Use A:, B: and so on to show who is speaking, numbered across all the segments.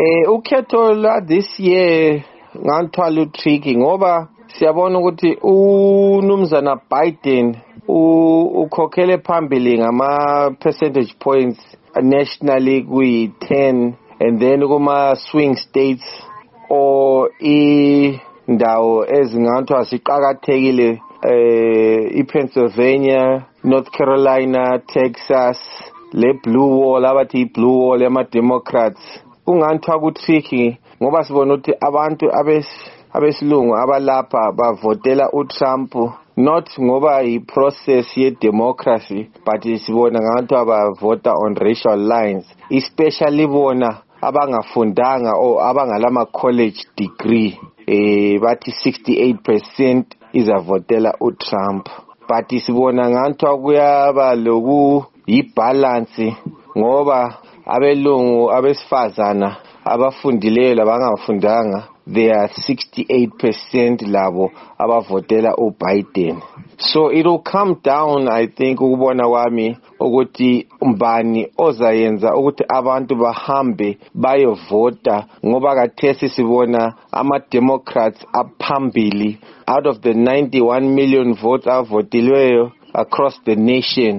A: Ukhetho la this year ngantwala tricky ngoba siyabona ukuthi uNumzana Biden ukhokhele phambili ngama percentage points nationally kuyi-10 and then kuma swing states or indawo ezingathwa ziqhakathekile iPennsylvania, North Carolina, Texas, le blue wall abathi blue wall yama Democrats kungathwa ku tricky ngoba sibona ukuthi abantu abesilungu abalapha bavotela uTrump not ngoba i-process ye-democracy but sibona ngabantu abavota on racial lines, especially bona abangafundanga or abangalama college degree bathi 68% izavotela uTrump. But sibona ngabantu kuyaba loku yi-balance ngoba abelungu abesifazana abafundileyo labangafundanga they are 68% labo abavotela uBiden. So it will come down, I think, ukubona kwami ukuthi umbani ozayenza ukuthi abantu bahambe bayovota ngoba kathesi sibona ama-Democrats aphambili out of the 91 million votes avotilweyo across the nation,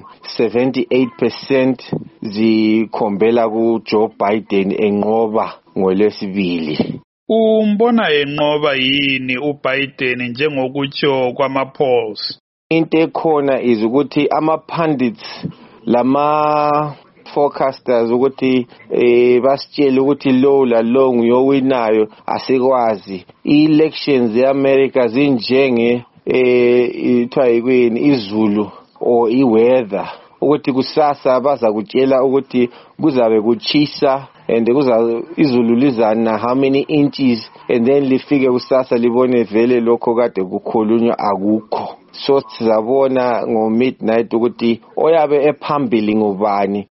A: 78% zikhombela kuJoe Biden enqoba ngolwesibili.
B: Umbona enqoba yini uBiden njengokutsho kwama-polls?
A: Into ekhona is ukuthi ama-pundits lama forecasters ukuthi basitshela ukuthi lo la lo nguyowinayo asikwazi. I-elections e-America zinjenge ithiwa yikweni izulu or i-weather ukuthi kusasa baza kutshela ukuthi kuzabe kuchisa and izulu lizana how many inches and then lifike kusasa libone vele lokho kade kukhulunywa akukho. So sizabona ngo midnight ukuthi oyabe ephambili ngubani